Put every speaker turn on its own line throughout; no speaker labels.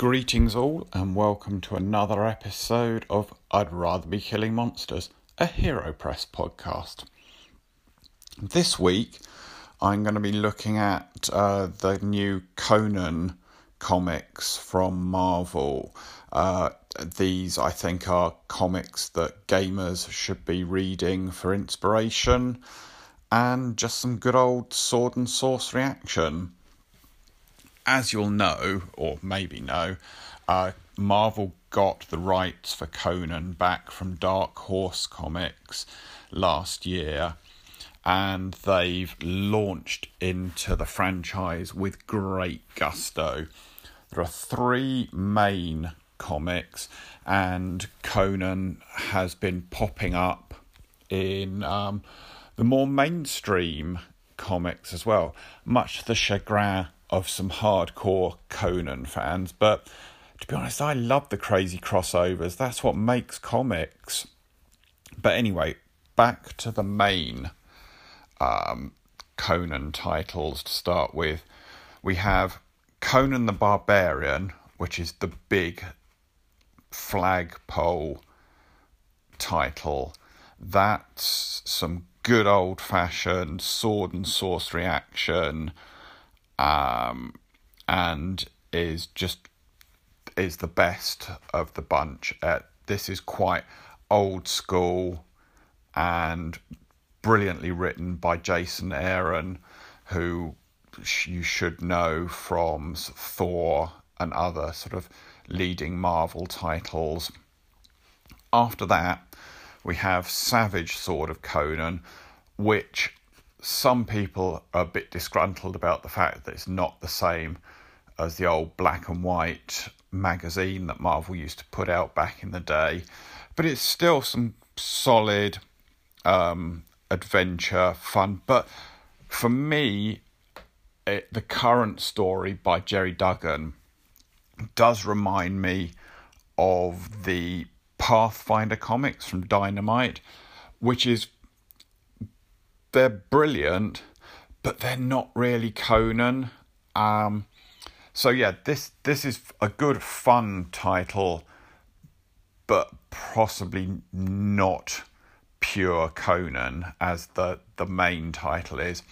Greetings all and welcome to another episode of I'd Rather Be Killing Monsters, a Hero Press podcast. This week I'm going to be looking at the new Conan comics from Marvel. These I think are comics that gamers should be reading for inspiration and just some good old sword and sorcery action. As you'll know, or maybe know, Marvel got the rights for Conan back from Dark Horse Comics last year, and they've launched into the franchise with great gusto. There are three main comics, and Conan has been popping up in the more mainstream comics as well, much to the chagrin of some hardcore Conan fans. But to be honest, I love the crazy crossovers. That's what makes comics. But anyway, back to the main Conan titles to start with. We have Conan the Barbarian, which is the big flagpole title. That's some good old-fashioned sword and sorcery action, and is the best of the bunch. This is quite old school and brilliantly written by Jason Aaron, who you should know from Thor and other sort of leading Marvel titles. After that, we have Savage Sword of Conan, which some people are a bit disgruntled about the fact that it's not the same as the old black and white magazine that Marvel used to put out back in the day. But it's still some solid adventure fun. But for me, the current story by Jerry Duggan does remind me of the Pathfinder comics from Dynamite, which is, they're brilliant, but they're not really Conan. So yeah, this is a good fun title, but possibly not pure Conan as the main title is.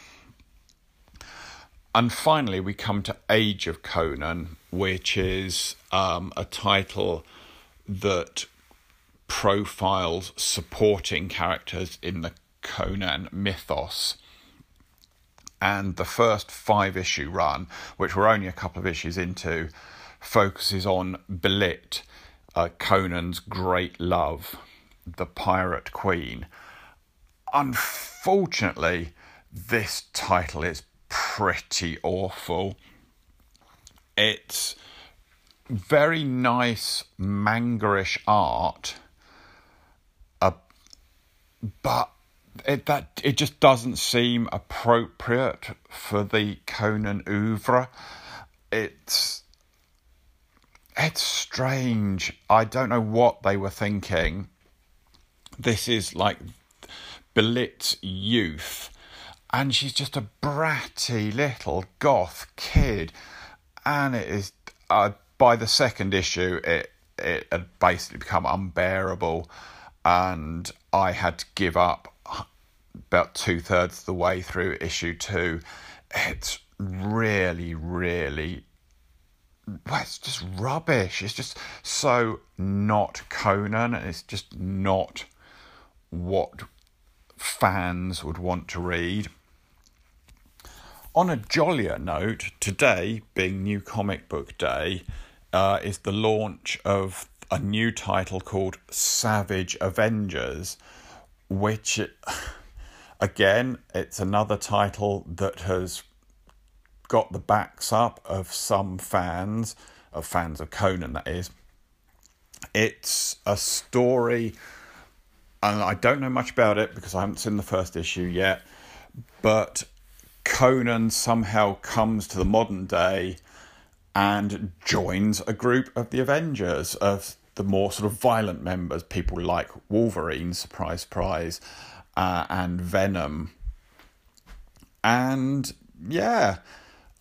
And finally, we come to Age of Conan, which is a title that profiles supporting characters in the Conan mythos. And the first 5-issue run, which we're only a couple of issues into, focuses on Belit, Conan's great love, the pirate queen. Unfortunately, this title is pretty awful. It's very nice manga-ish art, but it just doesn't seem appropriate for the Conan oeuvre. It's strange. I don't know what they were thinking. This is like Belit's youth, and she's just a bratty little goth kid, and it is by the second issue it had basically become unbearable, and I had to give up about 2/3 of the way through issue 2. It's really, really, well, it's just rubbish. It's just so not Conan, and it's just not what fans would want to read. On a jollier note, today, being New Comic Book Day, is the launch of a new title called Savage Avengers, which, again, it's another title that has got the backs up of some fans of Conan, that is. It's a story, and I don't know much about it because I haven't seen the first issue yet, but Conan somehow comes to the modern day and joins a group of the Avengers, of the more sort of violent members, people like Wolverine, surprise, surprise, and Venom. And yeah,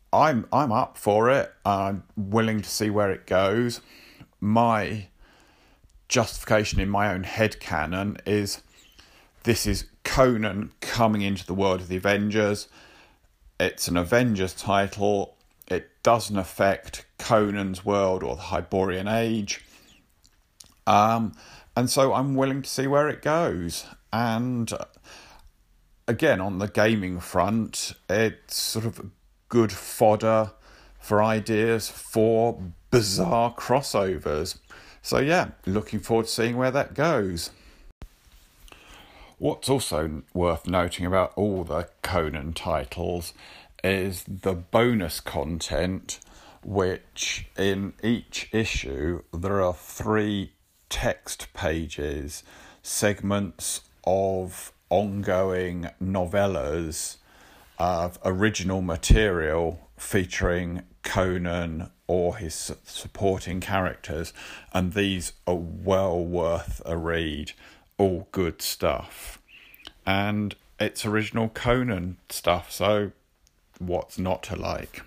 I'm up for it. I'm willing to see where it goes. My justification in my own headcanon is this is Conan coming into the world of the Avengers. It's an Avengers title. It doesn't affect Conan's world or the Hyborian Age. And so I'm willing to see where it goes. And again, on the gaming front, it's sort of good fodder for ideas for bizarre crossovers. So yeah, looking forward to seeing where that goes. What's also worth noting about all the Conan titles is the bonus content, which in each issue there are 3 text pages, segments of ongoing novellas of original material featuring Conan or his supporting characters, and these are well worth a read. All good stuff, and it's original Conan stuff, so what's not to like?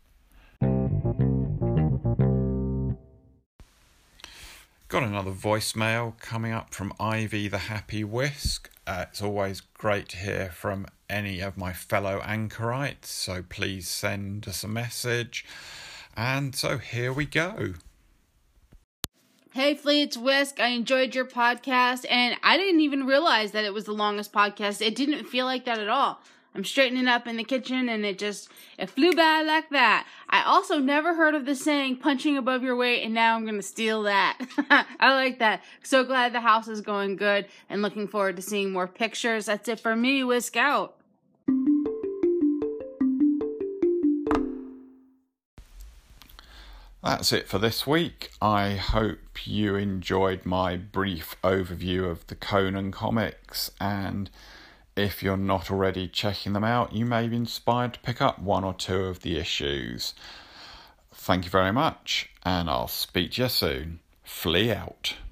Got another voicemail coming up from Ivy the Happy Whisk. It's always great to hear from any of my fellow anchorites, so please send us a message. And so here we go.
Hey Flea, it's Whisk. I enjoyed your podcast, and I didn't even realize that it was the longest podcast. It didn't feel like that at all. I'm straightening up in the kitchen, and it flew by like that. I also never heard of the saying, punching above your weight, and now I'm going to steal that. I like that. So glad the house is going good, and looking forward to seeing more pictures. That's it for me. Whisk out.
That's it for this week. I hope you enjoyed my brief overview of the Conan comics, and if you're not already checking them out, you may be inspired to pick up 1 or 2 of the issues. Thank you very much, and I'll speak to you soon. Flea out.